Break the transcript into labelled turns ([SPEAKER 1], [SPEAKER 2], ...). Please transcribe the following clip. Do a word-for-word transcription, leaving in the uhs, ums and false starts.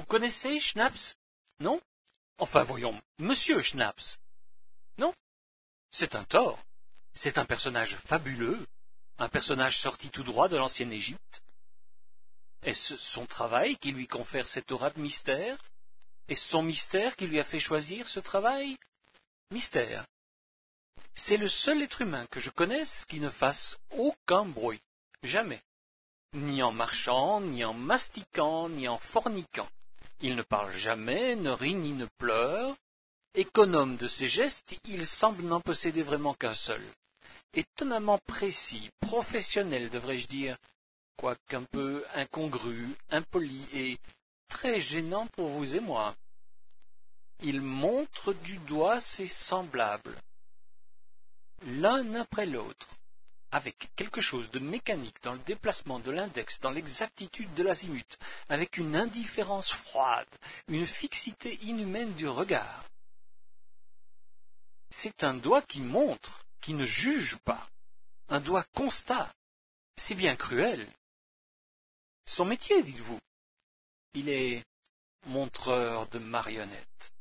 [SPEAKER 1] connaissez Schnaps? Non? Enfin, voyons, Monsieur Schnaps. Non? C'est un tort. C'est un personnage fabuleux, un personnage sorti tout droit de l'ancienne Égypte. Est-ce son travail qui lui confère cette aura de mystère? Est-ce son mystère qui lui a fait choisir ce travail? Mystère. C'est le seul être humain que je connaisse qui ne fasse aucun bruit. Jamais. Ni en marchant, ni en mastiquant, ni en forniquant. Il ne parle jamais, ne rit ni ne pleure. Économe de ses gestes, il semble n'en posséder vraiment qu'un seul. Étonnamment précis, professionnel, devrais-je dire, quoiqu'un peu incongru, impoli et très gênant pour vous et moi. Il montre du doigt ses semblables, l'un après l'autre, avec quelque chose de mécanique dans le déplacement de l'index, dans l'exactitude de l'azimut, avec une indifférence froide, une fixité inhumaine du regard. C'est un doigt qui montre, qui ne juge pas, un doigt constat. C'est bien cruel. Son métier, dites-vous. Il est montreur de marionnettes.